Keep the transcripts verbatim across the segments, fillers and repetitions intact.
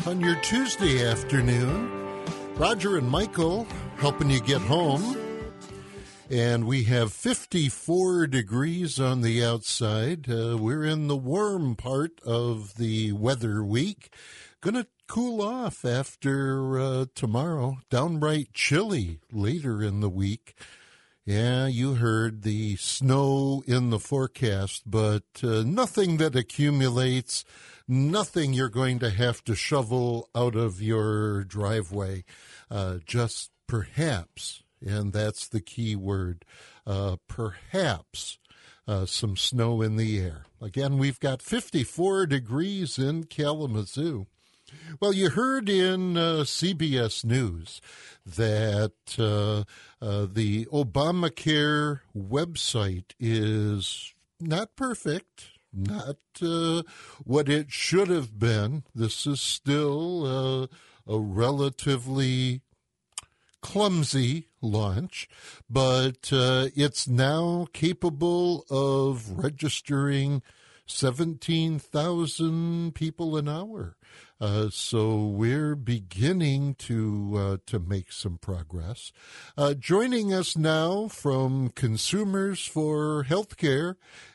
on your Tuesday afternoon. Roger and Michael helping you get home. And we have fifty-four degrees on the outside. Uh, we're in the warm part of the weather week. Going to cool off after uh, tomorrow. Downright chilly later in the week. Yeah, you heard the snow in the forecast, but uh, nothing that accumulates, nothing you're going to have to shovel out of your driveway. Uh, just perhaps, and that's the key word, uh, perhaps uh, some snow in the air. Again, we've got fifty-four degrees in Kalamazoo. Well, you heard in uh, C B S News that uh, uh, the Obamacare website is not perfect, not uh, what it should have been. This is still uh, a relatively clumsy launch, but uh, it's now capable of registering seventeen thousand people an hour. Uh, so we're beginning to uh, to make some progress. Uh, joining us now from Consumers for Healthcare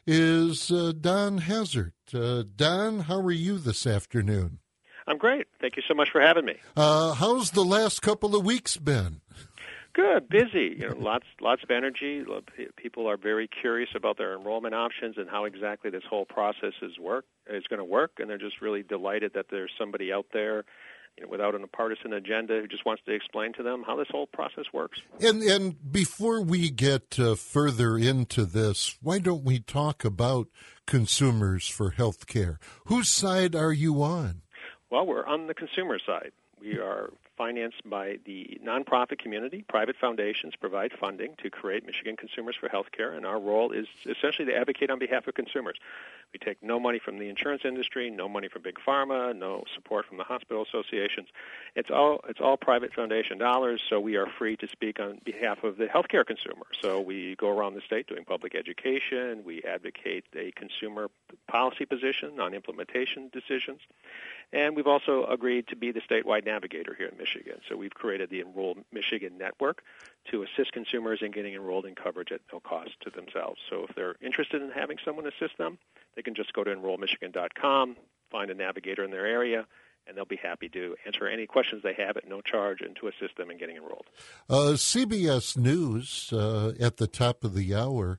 is uh, Don Hazard. Uh, Don, how are you this afternoon? I'm great. Thank you so much for having me. Uh, how's the last couple of weeks been? Good, busy. You know, lots, lots of energy. People are very curious about their enrollment options and how exactly this whole process is work is going to work, and they're just really delighted that there's somebody out there, you know, without a partisan agenda, who just wants to explain to them how this whole process works. And and before we get uh, further into this, why don't we talk about Consumers for Healthcare? Whose side are you on? Well, we're on the consumer side. We are financed by the nonprofit community. Private foundations provide funding to create Michigan Consumers for Healthcare, and our role is essentially to advocate on behalf of consumers. We take no money from the insurance industry, no money from Big Pharma, no support from the hospital associations. It's all it's all private foundation dollars, so we are free to speak on behalf of the healthcare consumer. So we go around the state doing public education. We advocate a consumer policy position on implementation decisions. And we've also agreed to be the statewide navigator here in Michigan. So we've created the Enroll Michigan Network to assist consumers in getting enrolled in coverage at no cost to themselves. So if they're interested in having someone assist them, they can just go to enroll michigan dot com, find a navigator in their area, and they'll be happy to answer any questions they have at no charge and to assist them in getting enrolled. Uh, C B S News, uh, at the top of the hour,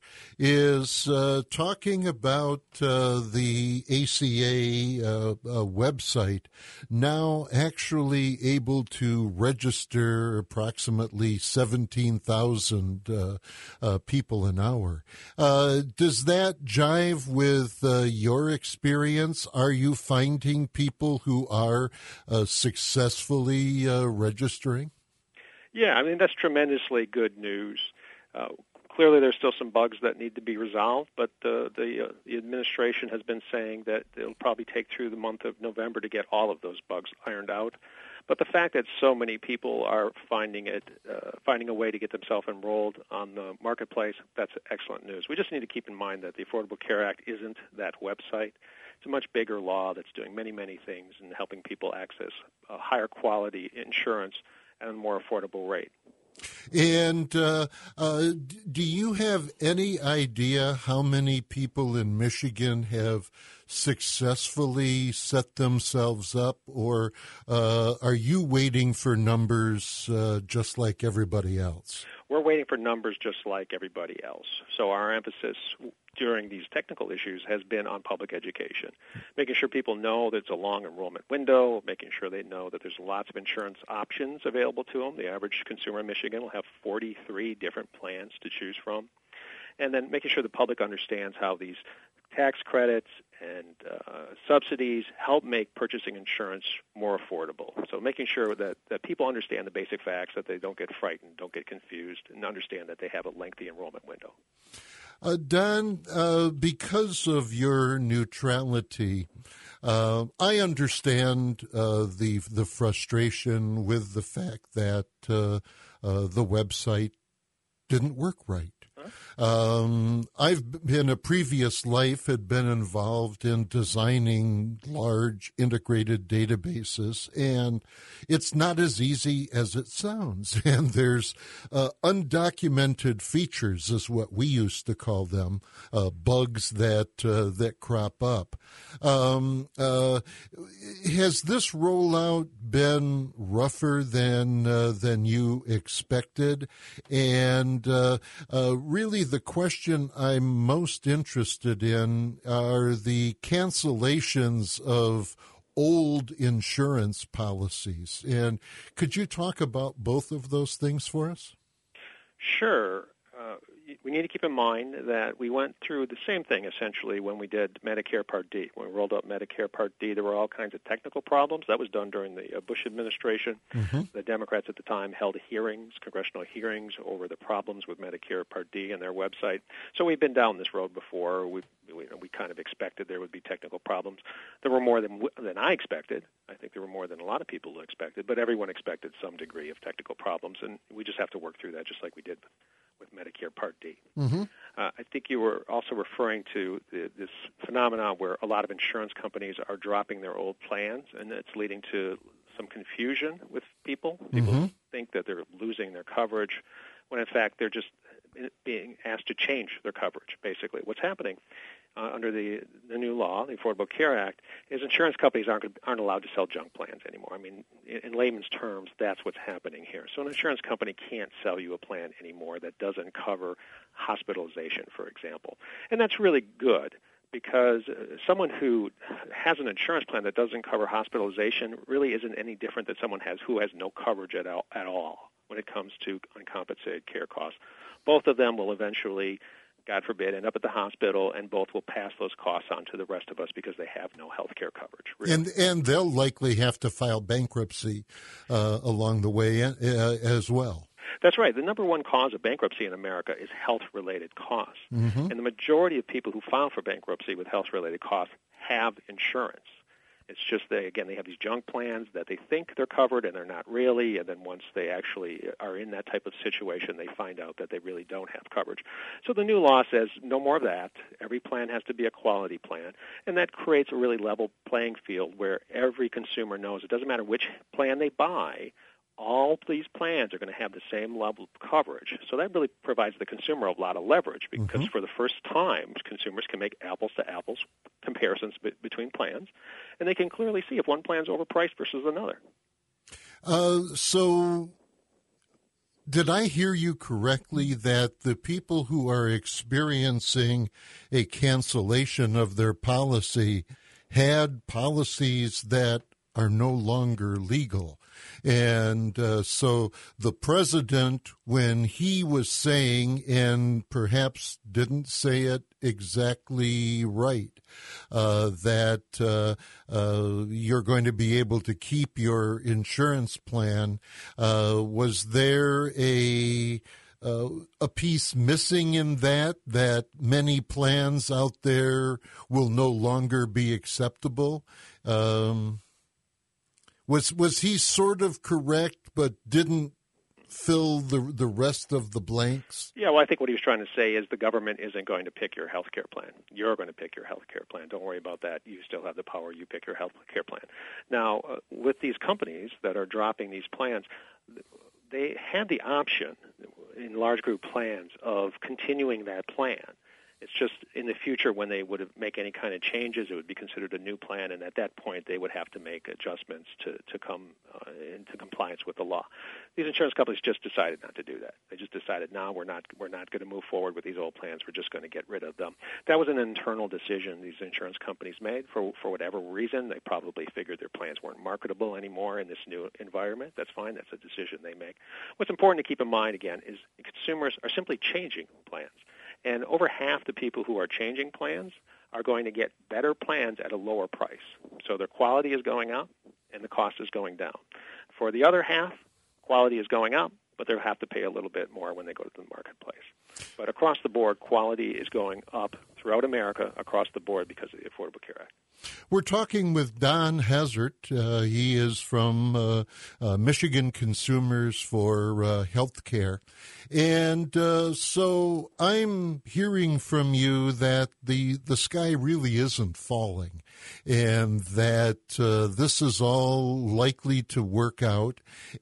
is uh, talking about uh, the A C A uh, uh, website now actually able to register approximately seventeen thousand uh, uh, people an hour. Uh, does that jive with uh, your experience? Are you finding people who are Uh, successfully uh, registering? Yeah, I mean, that's tremendously good news. Uh, clearly, there's still some bugs that need to be resolved, but uh, the, uh, the administration has been saying that it'll probably take through the month of November to get all of those bugs ironed out. But the fact that so many people are finding it, uh, finding a way to get themselves enrolled on the marketplace, that's excellent news. We just need to keep in mind that the Affordable Care Act isn't that website. It's a much bigger law that's doing many, many things and helping people access a higher quality insurance at a more affordable rate. And uh, uh, do you have any idea how many people in Michigan have successfully set themselves up, or uh, are you waiting for numbers uh, just like everybody else? We're waiting for numbers just like everybody else. So our emphasis during these technical issues has been on public education, making sure people know that it's a long enrollment window, making sure they know that there's lots of insurance options available to them. The average consumer in Michigan will have forty-three different plans to choose from, and then making sure the public understands how these tax credits and uh, subsidies help make purchasing insurance more affordable. So making sure that, that people understand the basic facts, that they don't get frightened, don't get confused, and understand that they have a lengthy enrollment window. Uh, Don, uh, because of your neutrality, uh, I understand uh, the the frustration with the fact that uh, uh, the website didn't work right. I Um, I've in a previous life had been involved in designing large integrated databases, and it's not as easy as it sounds. And there's uh, undocumented features, is what we used to call them, uh, bugs that uh, that crop up. Um, uh, has this rollout been rougher than uh, than you expected? And uh, uh, really, the question I'm most interested in are the cancellations of old insurance policies. And could you talk about both of those things for us? Sure. Uh, we need to keep in mind that we went through the same thing, essentially, when we did Medicare Part D. When we rolled out Medicare Part D, there were all kinds of technical problems. That was done during the uh, Bush administration. Mm-hmm. The Democrats at the time held hearings, congressional hearings, over the problems with Medicare Part D and their website. So we've been down this road before. We've, we we kind of expected there would be technical problems. There were more than than I expected. I think there were more than a lot of people expected, but everyone expected some degree of technical problems, and we just have to work through that just like we did with Medicare Part D. Mm-hmm. Uh, I think you were also referring to the, this phenomenon where a lot of insurance companies are dropping their old plans, and it's leading to some confusion with people. People mm-hmm. think that they're losing their coverage, when in fact they're just being asked to change their coverage, basically. What's happening uh, under the, the new law, the Affordable Care Act, is insurance companies aren't, aren't allowed to sell junk plans anymore. I mean, in, in layman's terms, that's what's happening here. So an insurance company can't sell you a plan anymore that doesn't cover hospitalization, for example. And that's really good, because uh, someone who has an insurance plan that doesn't cover hospitalization really isn't any different than someone has who has no coverage at all, at all when it comes to uncompensated care costs. Both of them will eventually, God forbid, end up at the hospital, and both will pass those costs on to the rest of us because they have no health care coverage. Really. And and they'll likely have to file bankruptcy uh, along the way uh, as well. That's right. The number one cause of bankruptcy in America is health-related costs. Mm-hmm. And the majority of people who file for bankruptcy with health-related costs have insurance. It's just they, again, they have these junk plans that they think they're covered and they're not really, and then once they actually are in that type of situation, they find out that they really don't have coverage. So the new law says no more of that. Every plan has to be a quality plan, and that creates a really level playing field where every consumer knows it doesn't matter which plan they buy, all these plans are going to have the same level of coverage. So that really provides the consumer a lot of leverage, because mm-hmm. for the first time, consumers can make apples-to-apples comparisons be- between plans, and they can clearly see if one plan is overpriced versus another. Uh, so did I hear you correctly that the people who are experiencing a cancellation of their policy had policies that are no longer legal? And uh, so the president, when he was saying, and perhaps didn't say it exactly right, uh, that uh, uh, you're going to be able to keep your insurance plan, uh, was there a uh, a piece missing in that, that many plans out there will no longer be acceptable? Um Was was he sort of correct, but didn't fill the the rest of the blanks? Yeah, well, I think what he was trying to say is the government isn't going to pick your health care plan. You're going to pick your health care plan. Don't worry about that. You still have the power. You pick your health care plan. Now, uh, with these companies that are dropping these plans, they had the option in large group plans of continuing that plan. It's just in the future when they would make any kind of changes, it would be considered a new plan, and at that point they would have to make adjustments to, to come uh, into compliance with the law. These insurance companies just decided not to do that. They just decided, no, we're not we're not going to move forward with these old plans. We're just going to get rid of them. That was an internal decision these insurance companies made for for whatever reason. They probably figured their plans weren't marketable anymore in this new environment. That's fine. That's a decision they make. What's important to keep in mind, again, is consumers are simply changing plans. And over half the people who are changing plans are going to get better plans at a lower price. So their quality is going up and the cost is going down. For the other half, quality is going up, but they'll have to pay a little bit more when they go to the marketplace. But across the board, quality is going up throughout America, across the board, because of the Affordable Care Act. We're talking with Don Hazard. Uh, he is from uh, uh, Michigan Consumers for uh, Healthcare. And uh, so I'm hearing from you that the, the sky really isn't falling and that uh, this is all likely to work out,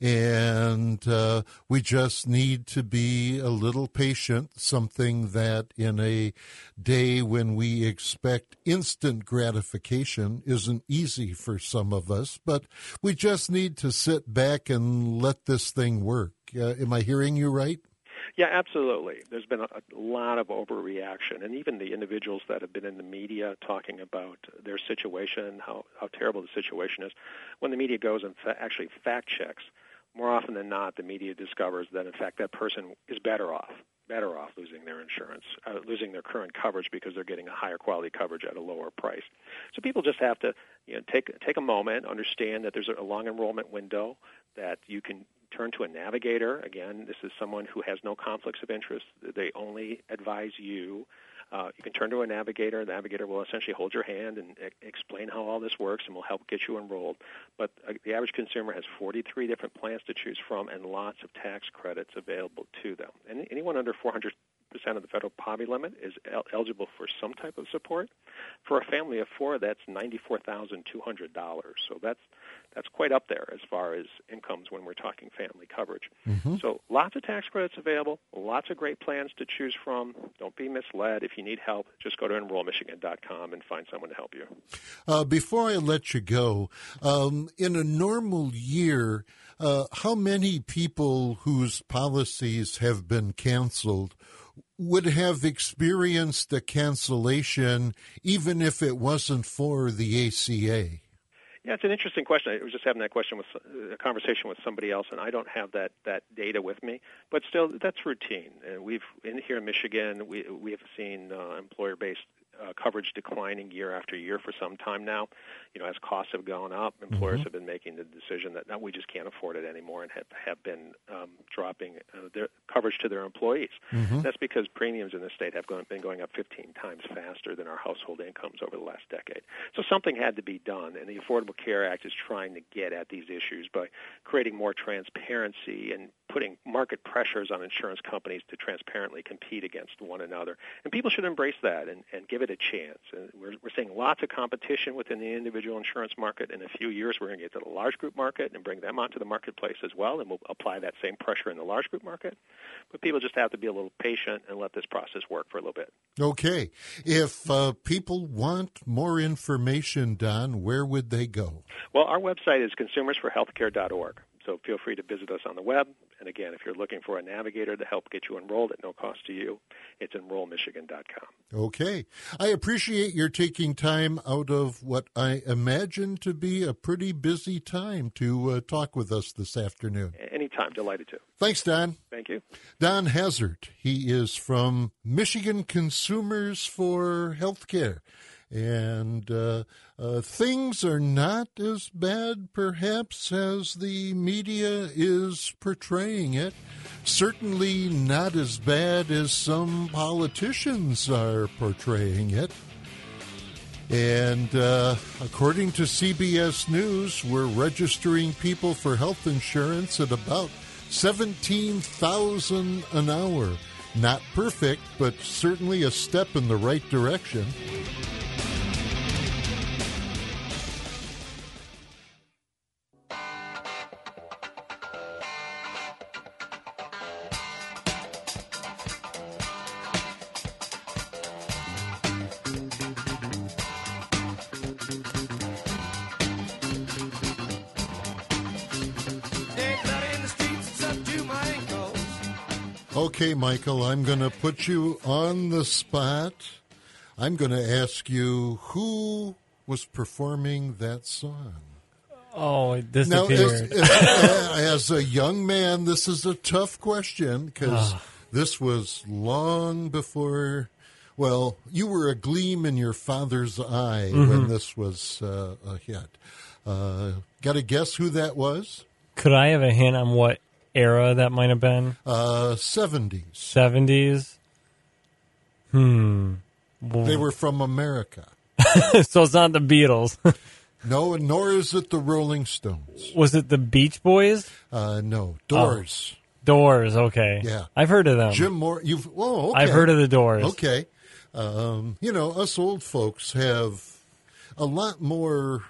and uh, we just need to be a little patient, something that in a day when we expect instant gratification isn't easy for some of us, but we just need to sit back and let this thing work. Uh, am I hearing you right? Yeah, absolutely. There's been a, a lot of overreaction, and even the individuals that have been in the media talking about their situation, how, how terrible the situation is, when the media goes and fa- actually fact checks, more often than not, the media discovers that, in fact, that person is better off, better off losing their insurance, uh, losing their current coverage because they're getting a higher quality coverage at a lower price. So people just have to, you know, take take a moment, understand that there's a long enrollment window, that you can turn to a navigator. Again, this is someone who has no conflicts of interest. They only advise you. Uh, you can turn to a navigator. The navigator will essentially hold your hand and e- explain how all this works and will help get you enrolled. But uh, the average consumer has forty-three different plans to choose from and lots of tax credits available to them. And anyone under four hundred percent of the federal poverty limit is el- eligible for some type of support. For a family of four, that's ninety-four thousand two hundred dollars. So that's that's quite up there as far as incomes when we're talking family coverage. Mm-hmm. So lots of tax credits available, lots of great plans to choose from. Don't be misled. If you need help, just go to enroll michigan dot com and find someone to help you. Uh, before I let you go, um, in a normal year, uh, how many people whose policies have been canceled would have experienced a cancellation even if it wasn't for the A C A? Yeah, it's an interesting question. I was just having that question with a conversation with somebody else, and I don't have that, that data with me. But still, that's routine. And we've in here in Michigan, we we have seen uh, employer-based uh, coverage declining year after year for some time now. You know, as costs have gone up, employers mm-hmm. have been making the decision that now we just can't afford it anymore, and have have been um, dropping uh, their coverage to their employees. Mm-hmm. That's because premiums in the state have gone, been going up fifteen times faster than our household incomes over the last decade. So something had to be done, and the Affordable Care Act is trying to get at these issues by creating more transparency and putting market pressures on insurance companies to transparently compete against one another. And people should embrace that and, and give it a chance. And we're, we're seeing lots of competition within the individual insurance market. In a few years, we're going to get to the large group market and bring them onto the marketplace as well, and we'll apply that same pressure in the large group market. But people just have to be a little patient and let this process work for a little bit. Okay. If uh, people want more information, Don, where would they go? Well, our website is consumers for healthcare dot org. So feel free to visit us on the web. And again, if you're looking for a navigator to help get you enrolled at no cost to you, it's enroll michigan dot com. Okay. I appreciate your taking time out of what I imagine to be a pretty busy time to uh, talk with us this afternoon. Anytime. Delighted to. Thanks, Don. Thank you. Don Hazard. He is from Michigan Consumers for Healthcare. And uh, uh, things are not as bad, perhaps, as the media is portraying it. Certainly not as bad as some politicians are portraying it. And uh, according to C B S News, we're registering people for health insurance at about seventeen thousand an hour. Not perfect, but certainly a step in the right direction. Okay, Michael, I'm going to put you on the spot. I'm going to ask you who was performing that song. Oh, it disappeared. Now, as, as a young man, this is a tough question because oh. this was long before, well, you were a gleam in your father's eye mm-hmm. when this was uh, a hit. Uh, got to guess who that was? Could I have a hint on what era that might have been? Uh, seventies. seventies? Hmm. Well, they were from America. So it's not the Beatles. No, and nor is it the Rolling Stones. Was it the Beach Boys? Uh, no, Doors. Oh, Doors, okay. Yeah. I've heard of them. Jim Moore. You've oh, okay. I've heard of the Doors. Okay. Um, you know, us old folks have a lot more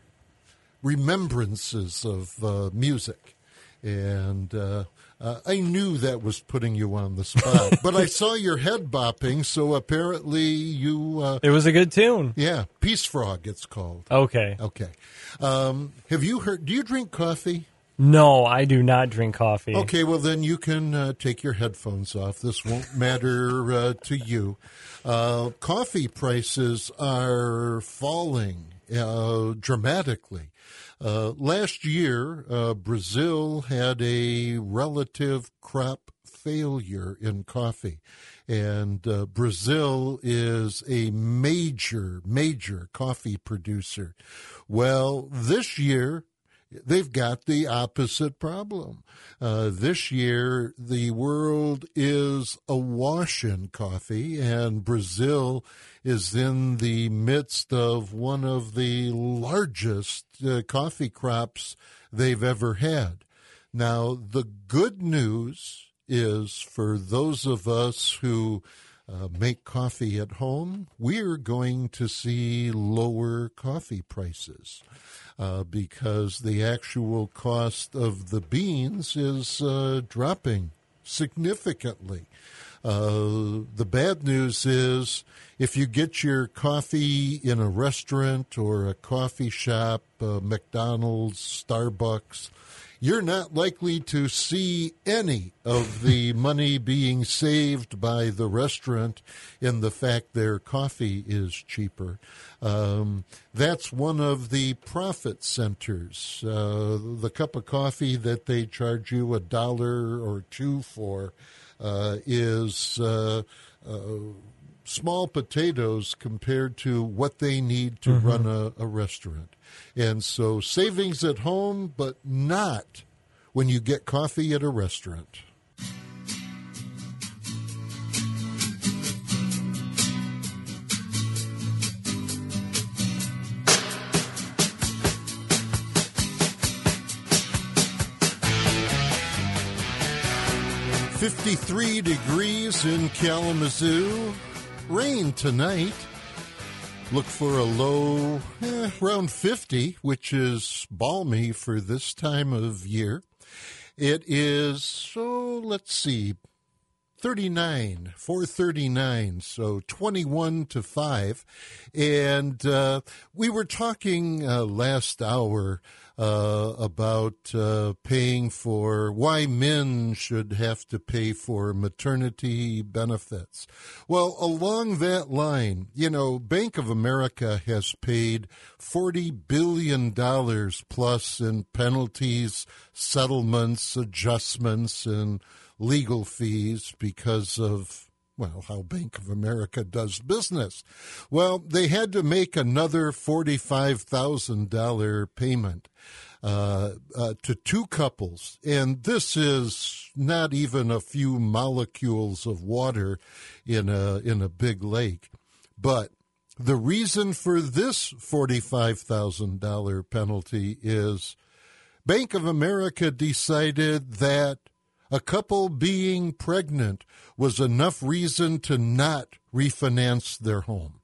remembrances of uh, music. And uh, uh, I knew that was putting you on the spot. But I saw your head bopping, so apparently you... Uh, it was a good tune. Yeah, Peace Frog, it's called. Okay. Okay. Um, have you heard... Do you drink coffee? No, I do not drink coffee. Okay, well, then you can uh, take your headphones off. This won't matter uh, to you. Uh, coffee prices are falling uh, dramatically. Uh, last year, uh, Brazil had a relative crop failure in coffee. And uh, Brazil is a major, major coffee producer. Well, this year, they've got the opposite problem. Uh, this year, the world is awash in coffee, and Brazil is in the midst of one of the largest uh, coffee crops they've ever had. Now, the good news is for those of us who uh, make coffee at home, we're going to see lower coffee prices. Uh, because the actual cost of the beans is uh, dropping significantly. Uh, the bad news is if you get your coffee in a restaurant or a coffee shop, uh, McDonald's, Starbucks, you're not likely to see any of the money being saved by the restaurant in the fact their coffee is cheaper. Um, that's one of the profit centers. Uh, the cup of coffee that they charge you a dollar or two for uh, is uh, uh, small potatoes compared to what they need to mm-hmm. run a, a restaurant. And so savings at home, but not when you get coffee at a restaurant. fifty-three degrees in Kalamazoo. Rain tonight. Look for a low eh, around fifty, which is balmy for this time of year. It is, so let's see, thirty-nine, four thirty-nine, so twenty-one to five. And uh, we were talking uh, last hour uh, about uh, paying for, why men should have to pay for maternity benefits. Well, along that line, you know, Bank of America has paid forty billion dollars plus in penalties, settlements, adjustments, and legal fees because of, well, how Bank of America does business. Well, they had to make another forty-five thousand dollars payment uh, uh, to two couples. And this is not even a few molecules of water in a, in a big lake. But the reason for this forty-five thousand dollars penalty is Bank of America decided that a couple being pregnant was enough reason to not refinance their home.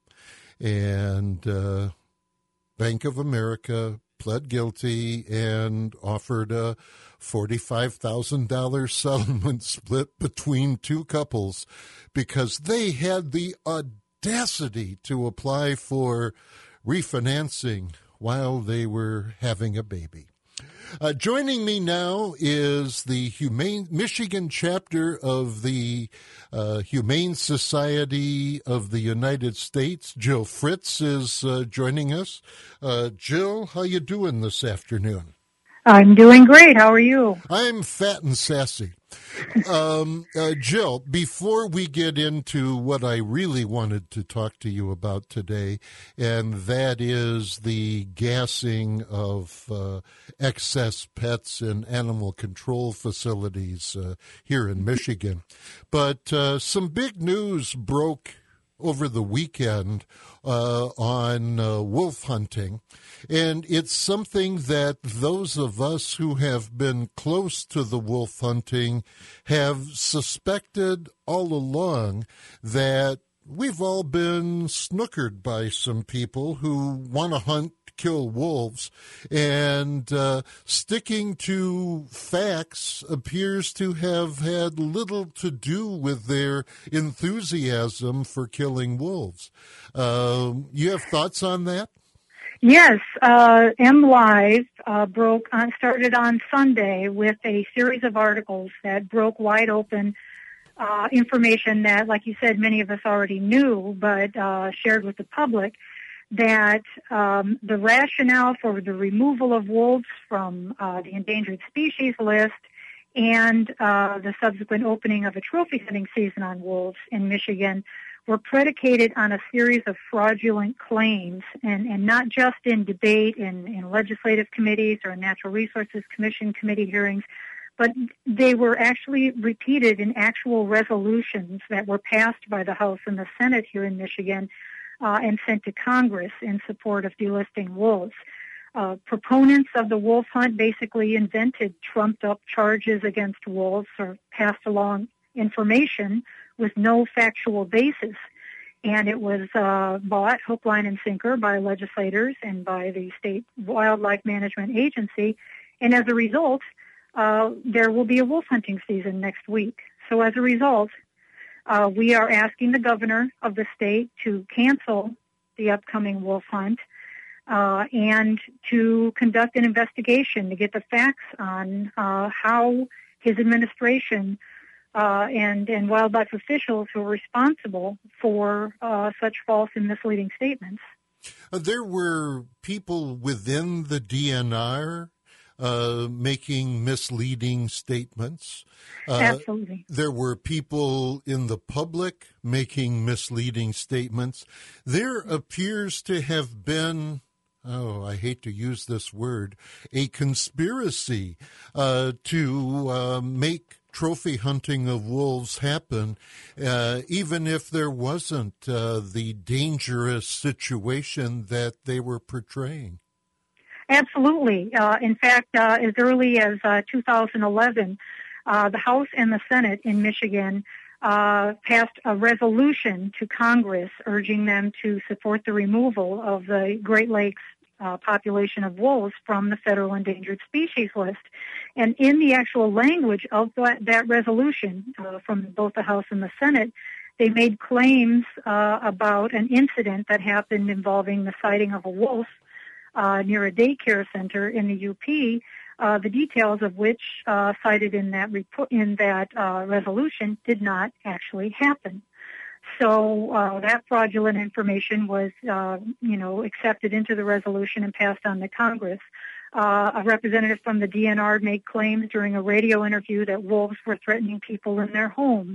And uh, Bank of America pled guilty and offered a forty-five thousand dollars settlement split between two couples because they had the audacity to apply for refinancing while they were having a baby. Uh, joining me now is the Humane Michigan chapter of the uh, Humane Society of the United States. Jill Fritz is uh, joining us. Uh, Jill, how you doing this afternoon? I'm doing great. How are you? I'm fat and sassy. Um, uh, Jill, before we get into what I really wanted to talk to you about today, and that is the gassing of uh, excess pets in animal control facilities uh, here in Michigan. But uh, some big news broke over the weekend uh, on uh, wolf hunting, and it's something that those of us who have been close to the wolf hunting have suspected all along, that we've all been snookered by some people who want to hunt, kill wolves, and uh, sticking to facts appears to have had little to do with their enthusiasm for killing wolves. Uh, you have thoughts on that? Yes, uh, M Live uh, broke on, started on Sunday with a series of articles that broke wide open uh, information that, like you said, many of us already knew, but uh, shared with the public, that um, the rationale for the removal of wolves from uh, the endangered species list and uh, the subsequent opening of a trophy hunting season on wolves in Michigan were predicated on a series of fraudulent claims, and, and not just in debate in, in legislative committees or Natural Resources Commission committee hearings, but they were actually repeated in actual resolutions that were passed by the House and the Senate here in Michigan Uh, and sent to Congress in support of delisting wolves. Uh, proponents of the wolf hunt basically invented trumped-up charges against wolves or passed along information with no factual basis. And it was uh, bought hook, line, and sinker by legislators and by the State Wildlife Management Agency. And as a result, uh, there will be a wolf hunting season next week. So as a result, Uh, we are asking the governor of the state to cancel the upcoming wolf hunt uh, and to conduct an investigation to get the facts on uh, how his administration uh, and, and wildlife officials who are responsible for uh, such false and misleading statements. Uh, there were people within the D N R Uh, making misleading statements. Uh, Absolutely. There were people in the public making misleading statements. There appears to have been, oh, I hate to use this word, a conspiracy uh, to uh, make trophy hunting of wolves happen, uh, even if there wasn't uh, the dangerous situation that they were portraying. Absolutely. Uh, in fact, uh, as early as uh, two thousand eleven, uh, the House and the Senate in Michigan uh, passed a resolution to Congress urging them to support the removal of the Great Lakes uh, population of wolves from the federal endangered species list. And in the actual language of that, that resolution uh, from both the House and the Senate, they made claims uh, about an incident that happened involving the sighting of a wolf Uh, near a daycare center in the U P, uh, the details of which uh, cited in that report, in that uh, resolution did not actually happen. So uh, that fraudulent information was, uh, you know, accepted into the resolution and passed on to Congress. Uh, a representative from the D N R made claims during a radio interview that wolves were threatening people in their homes.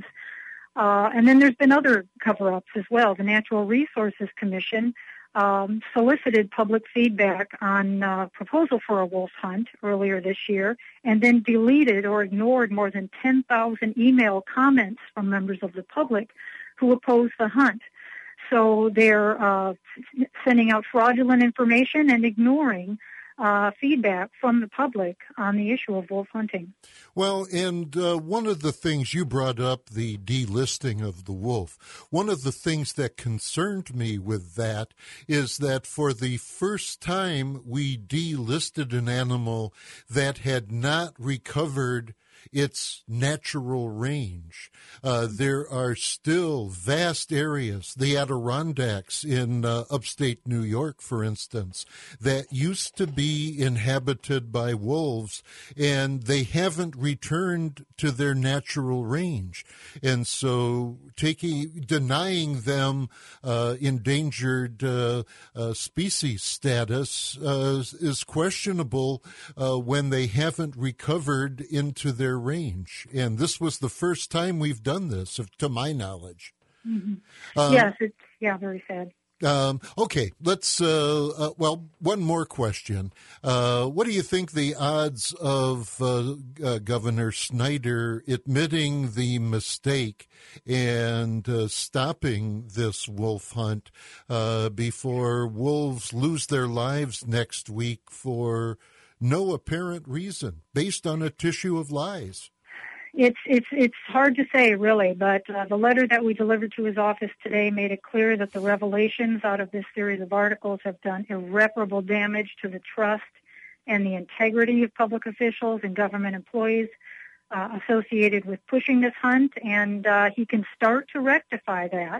Uh, and then there's been other cover-ups as well. The Natural Resources Commission Um, solicited public feedback on uh, proposal for a wolf hunt earlier this year, and then deleted or ignored more than ten thousand email comments from members of the public who opposed the hunt. So they're uh, sending out fraudulent information and ignoring uh, feedback from the public on the issue of wolf hunting. Well, and uh, one of the things you brought up, the delisting of the wolf, one of the things that concerned me with that is that for the first time we delisted an animal that had not recovered its natural range. Uh, there are still vast areas, the Adirondacks in uh, upstate New York, for instance, that used to be inhabited by wolves, and they haven't returned to their natural range. And so taking, denying them uh, endangered uh, uh, species status uh, is questionable uh, when they haven't recovered into their range. And this was the first time we've done this, to my knowledge. Mm-hmm. Um, yes, it's, yeah, very sad. Um, okay, let's, uh, uh, well, one more question. Uh, what do you think the odds of uh, uh, Governor Snyder admitting the mistake and uh, stopping this wolf hunt uh, before wolves lose their lives next week for no apparent reason, based on a tissue of lies? It's it's it's hard to say, really, but uh, the letter that we delivered to his office today made it clear that the revelations out of this series of articles have done irreparable damage to the trust and the integrity of public officials and government employees uh, associated with pushing this hunt, and uh, he can start to rectify that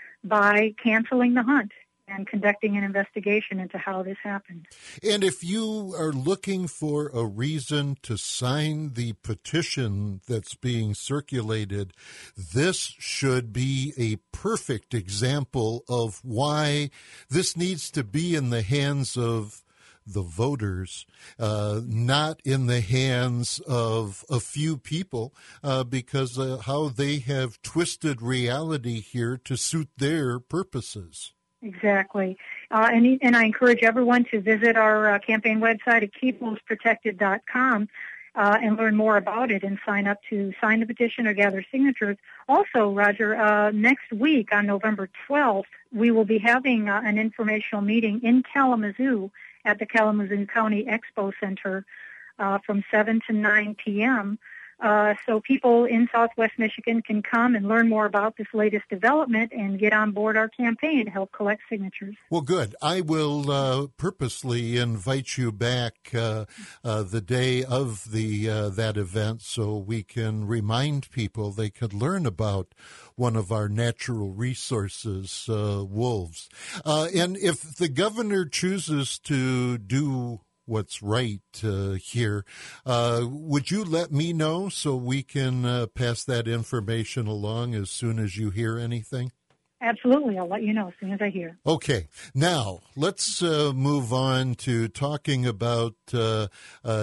by canceling the hunt and conducting an investigation into how this happened. And if you are looking for a reason to sign the petition that's being circulated, this should be a perfect example of why this needs to be in the hands of the voters, uh, not in the hands of a few people, uh, because uh, how they have twisted reality here to suit their purposes. Exactly. Uh, and, and I encourage everyone to visit our uh, campaign website at keep wolves protected dot com uh, and learn more about it and sign up to sign the petition or gather signatures. Also, Roger, uh, next week on November twelfth, we will be having uh, an informational meeting in Kalamazoo at the Kalamazoo County Expo Center uh, from seven to nine p.m., Uh, so people in Southwest Michigan can come and learn more about this latest development and get on board our campaign to help collect signatures. Well, good. I will uh, purposely invite you back uh, uh, the day of the uh, that event so we can remind people they could learn about one of our natural resources, uh, wolves. Uh, and if the governor chooses to do what's right uh, here. Uh, would you let me know so we can uh, pass that information along as soon as you hear anything? Absolutely. I'll let you know as soon as I hear. Okay. Now, let's uh, move on to talking about uh, uh,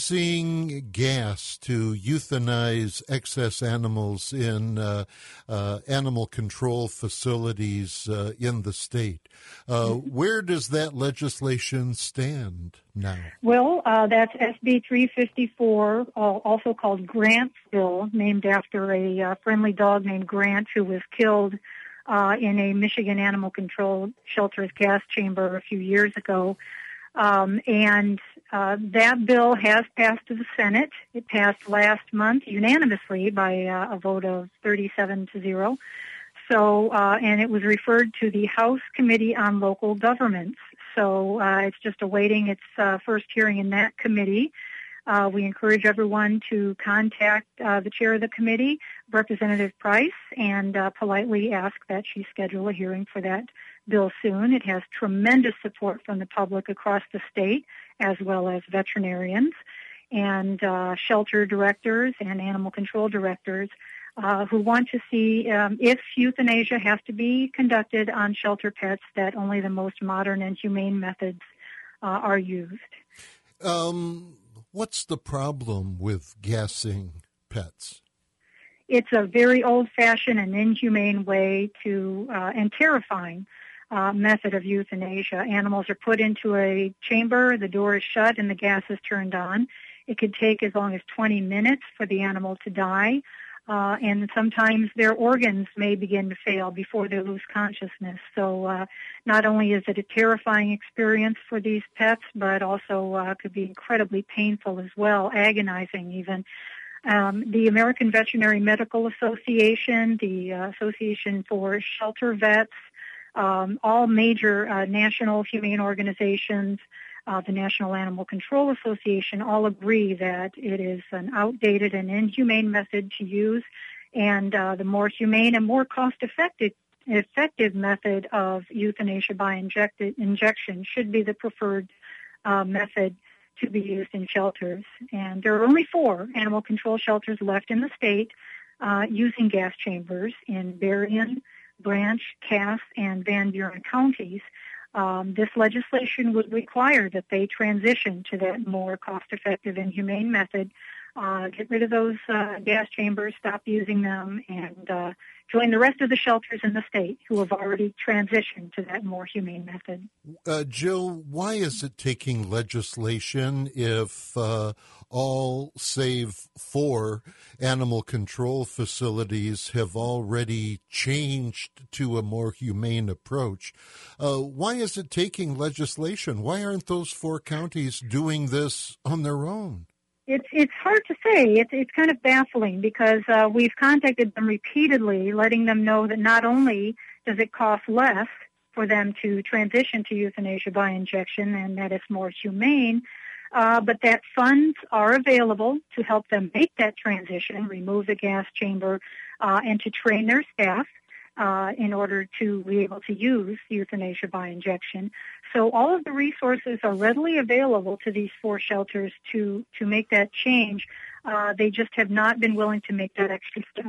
using gas to euthanize excess animals in uh, uh, animal control facilities uh, in the state. Uh, mm-hmm. Where does that legislation stand now? Well, uh, that's S B three fifty-four, also called Grant's Bill, named after a uh, friendly dog named Grant who was killed Uh, in a Michigan animal control shelter's gas chamber a few years ago. Um, and uh, that bill has passed to the Senate. It passed last month unanimously by uh, a vote of thirty-seven to zero. So, uh, and it was referred to the House Committee on Local Governments. So uh, it's just awaiting its uh, first hearing in that committee. Uh, we encourage everyone to contact uh, the chair of the committee, Representative Price, and uh, politely ask that she schedule a hearing for that bill soon. It has tremendous support from the public across the state, as well as veterinarians and uh, shelter directors and animal control directors uh, who want to see um, if euthanasia has to be conducted on shelter pets, that only the most modern and humane methods uh, are used. Um. What's the problem with gassing pets? It's a very old-fashioned and inhumane way to, uh, and terrifying uh, method of euthanasia. Animals are put into a chamber, the door is shut, and the gas is turned on. It could take as long as twenty minutes for the animal to die, uh, and sometimes their organs may begin to fail before they lose consciousness. So uh, not only is it a terrifying experience for these pets, but also uh, could be incredibly painful as well, agonizing even. Um, the American Veterinary Medical Association, the uh, Association for Shelter Vets, um, all major uh, national humane organizations, Uh, the National Animal Control Association all agree that it is an outdated and inhumane method to use, and uh, the more humane and more cost-effective effective method of euthanasia by injected, injection should be the preferred uh, method to be used in shelters. And there are only four animal control shelters left in the state uh, using gas chambers in Berrien, Branch, Cass, and Van Buren counties. Um, this legislation would require that they transition to that more cost-effective and humane method, uh, get rid of those uh, gas chambers, stop using them, and uh, join the rest of the shelters in the state who have already transitioned to that more humane method. Uh, Jill, why is it taking legislation if uh, all save four animal control facilities have already changed to a more humane approach? Uh, why is it taking legislation? Why aren't those four counties doing this on their own? It's it's hard to say. It's it's kind of baffling because uh, we've contacted them repeatedly, letting them know that not only does it cost less for them to transition to euthanasia by injection and that it's more humane, uh, but that funds are available to help them make that transition, remove the gas chamber, uh, and to train their staff uh, in order to be able to use euthanasia by injection. So all of the resources are readily available to these four shelters to, to make that change. Uh, they just have not been willing to make that extra step.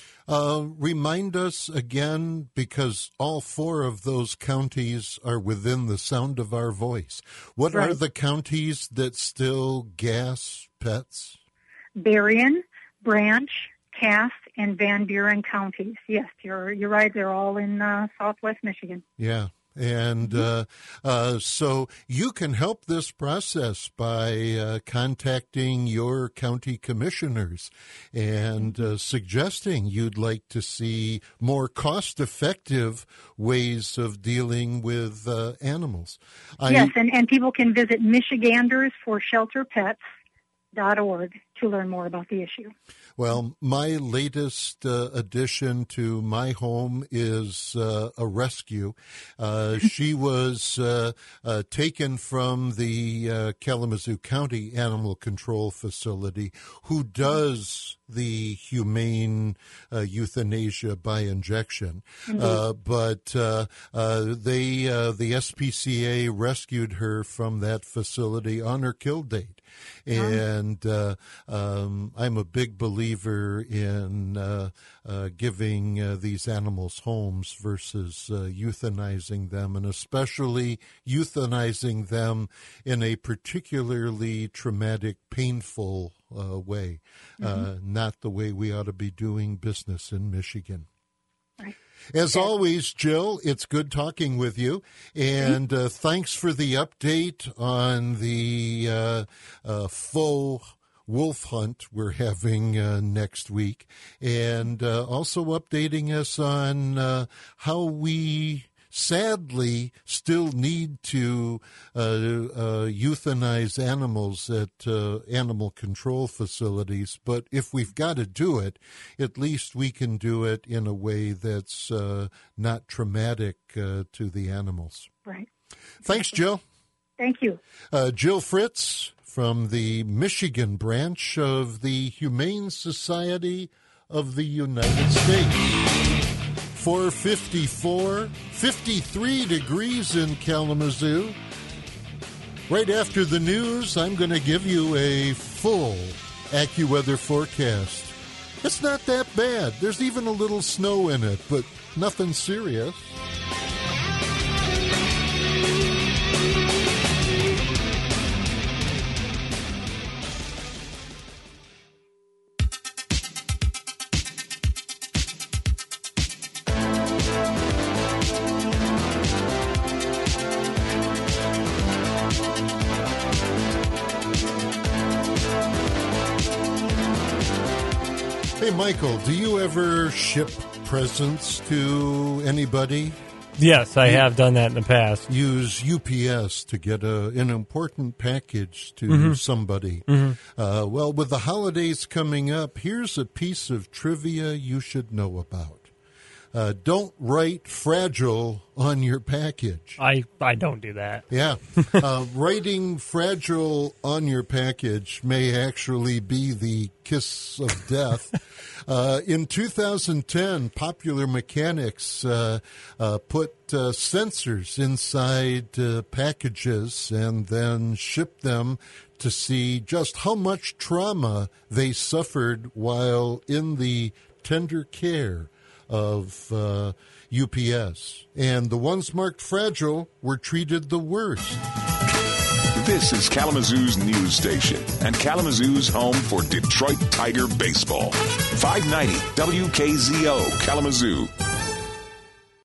Uh, remind us again, because all four of those counties are within the sound of our voice. What Right. are the counties that still gas pets? Berrien, Branch, Cass, and Van Buren counties. Yes, you're you're right. They're all in uh, southwest Michigan. Yeah. And uh, uh, so you can help this process by uh, contacting your county commissioners and uh, suggesting you'd like to see more cost-effective ways of dealing with uh, animals. I, Yes, and, and people can visit Michiganders for Shelter Pets dot org to learn more about the issue. Well, my latest uh, addition to my home is uh, a rescue. Uh, she was uh, uh, taken from the uh, Kalamazoo County Animal Control Facility, who does the humane uh, euthanasia by injection. Uh, but uh, uh, they, uh, the S P C A rescued her from that facility on her kill date. And uh, um, I'm a big believer in uh, uh, giving uh, these animals homes versus uh, euthanizing them, and especially euthanizing them in a particularly traumatic, painful uh, way, mm-hmm. uh, not the way we ought to be doing business in Michigan. Right. As always, Jill, it's good talking with you, and uh, thanks for the update on the uh, uh, faux wolf hunt we're having uh, next week, and uh, also updating us on uh, how we sadly still need to uh, uh, euthanize animals at uh, animal control facilities. But if we've got to do it, at least we can do it in a way that's uh, not traumatic uh, to the animals. Right. Thanks, Jill. Thank you. Uh, Jill Fritz from the Michigan branch of the Humane Society of the United States. four fifty-four, fifty-three degrees in Kalamazoo. Right after the news, I'm going to give you a full AccuWeather forecast. It's not that bad. There's even a little snow in it, but nothing serious. Hey, Michael, do you ever ship presents to anybody? Yes, I have done that in the past. Use U P S to get a, an important package to Mm-hmm. somebody. Mm-hmm. Uh, well, with the holidays coming up, here's a piece of trivia you should know about. Uh, don't write fragile on your package. I, I don't do that. Yeah. uh, writing fragile on your package may actually be the kiss of death. Uh, in two thousand ten, Popular Mechanics uh, uh, put uh, sensors inside uh, packages and then shipped them to see just how much trauma they suffered while in the tender care of uh, U P S. And the ones marked fragile were treated the worst. This is Kalamazoo's news station and Kalamazoo's home for Detroit Tiger baseball. five ninety W K Z O Kalamazoo.